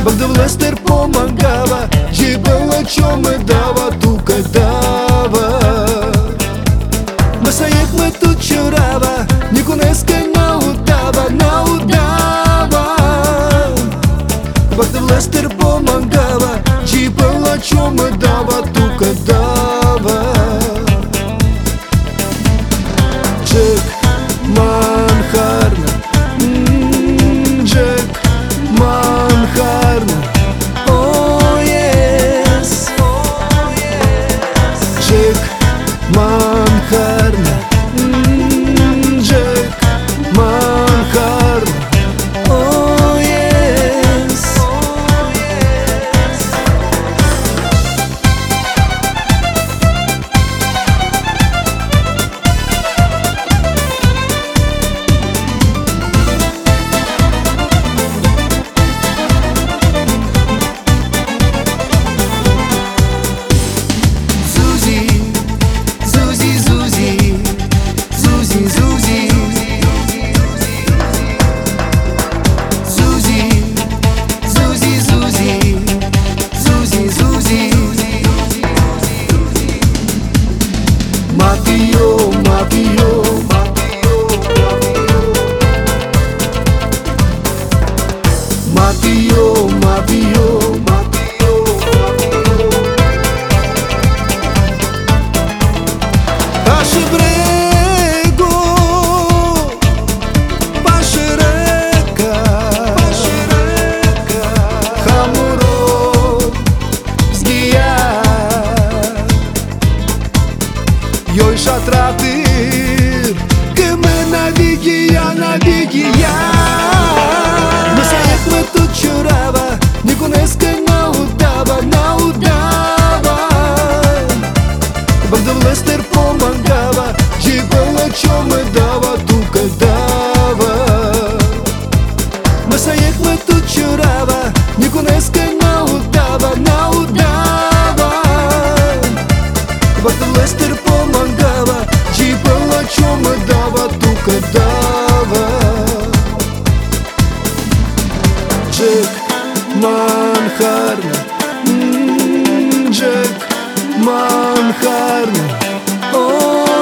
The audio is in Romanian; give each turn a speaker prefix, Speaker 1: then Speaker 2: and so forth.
Speaker 1: Когда властер помагава, жебала, чё мы дава, тука дава. Мы заехали тут чурава, никунеска на удава, на удава. Когда властер помагава, жебала, чё мы дава, тука дава. Джек Манхарна, Джек Манхарна, oh yes, Джек Манхарна, Джек Манхарна, oh yes. Mafio, mafio, mafio, mafio, Paše brego, paše reka, Hamuro zgija. Joj šatratir, că me navigija, navigija. Мы заехали тут чурава, никунеска на удава, на удава. Когда властер помагава, жебала, чё мы дава, тука дава. Мы заехали тут чурава, никунеска на удава, на удава. Когда властер помагава, жебала, чё мы дава, тука дава. Джек Манхарна, Джек Манхарна, oh